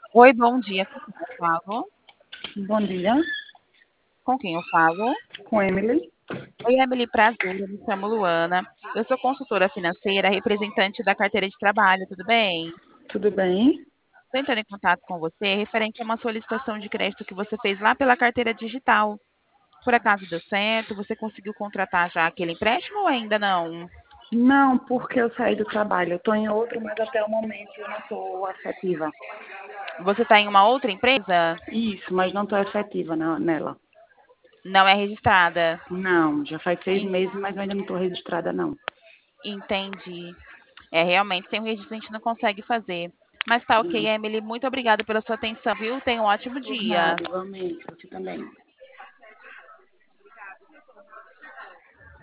Oi, bom dia. Com quem eu falo? Bom dia, Com quem eu falo? com Emily. Oi, Emily, prazer. Eu me chamo Luana. Eu sou consultora financeira, representante da carteira de trabalho, tudo bem? Tudo bem? Estou entrando em contato com você referente a uma solicitação de crédito que você fez lá pela carteira digital. Por acaso deu certo? Você conseguiu contratar já aquele empréstimo ou ainda não? Não, porque eu saí do trabalho. Eu estou em outro, mas até o momento eu não estou afetiva. Você está em uma outra empresa? Isso, mas não estou efetiva nela. Não é registrada? Não, já faz 6 meses, En- mas eu ainda não estou registrada, não. Entendi. É, realmente, sem o registro a gente não consegue fazer. Mas tá ok, Não. Emily. Muito obrigada pela sua atenção, viu? Tenha um ótimo Por dia. nada, igualmente. Você também.